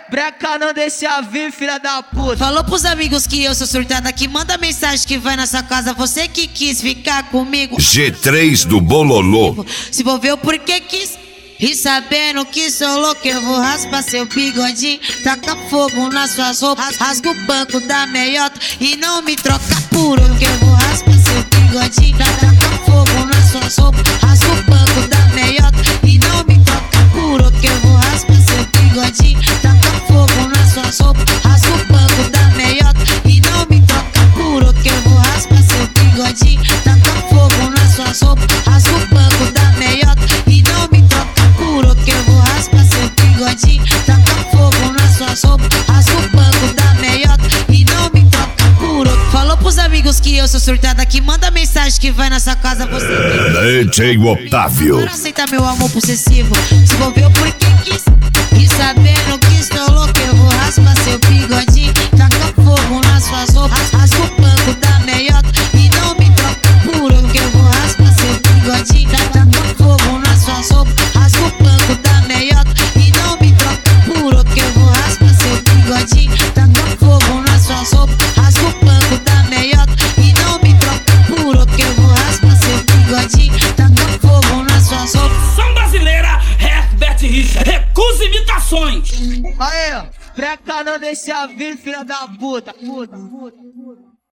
breca não deixa vir, filha da puta. Falou pros amigos que eu sou surtada, que manda mensagem que vai na sua casa. Você que quis ficar comigo. G3 do Bololô. Se envolveu porque quis. E sabendo que sou louco, eu vou raspar seu bigodinho. Taca fogo nas suas roupas, rasga o banco da meiota e não me troca por outro, que eu vou raspar seu bigodinho. Taca fogo nas suas roupas, rasga o banco da meiota e não me troca por outro, que eu vou raspar seu bigodinho. Taca fogo nas suas roupas, rasga o banco da meiota e não me troca por outro, que eu vou raspar seu bigodinho. Taca fogo nas suas roupas, rasga o banco da meiota e não me troca por outro, que eu vou raspar seu bigodinho. Taca fogo nas suas roupas, rasga o banco da meiota e não me troca por outro. Falou pros amigos que eu sou surtada, que manda mensagem que vai na sua casa. Você DJ Otávio. não aceita meu amor possessivo. Se envolveu porque quis. E sabendo que estou louco, eu vou raspar seu bigodinho. Taca fogo nas suas roupas, rasga o banco da meiota e não me troca por outro, que eu vou raspar seu bigodinho. Taca fogo nas suas roupas, rasga o banco da meiota e não me troca por outro, que eu vou raspar seu bigodinho. Taca fogo nas suas roupas, rasga o banco da meiota e não me troca por outro, que eu vou raspar seu bigodinho. Taca fogo nas suas roupas. São brasileira, Herbert Richard, recusa imitações. Aê, breca não deixa vir, filha da puta.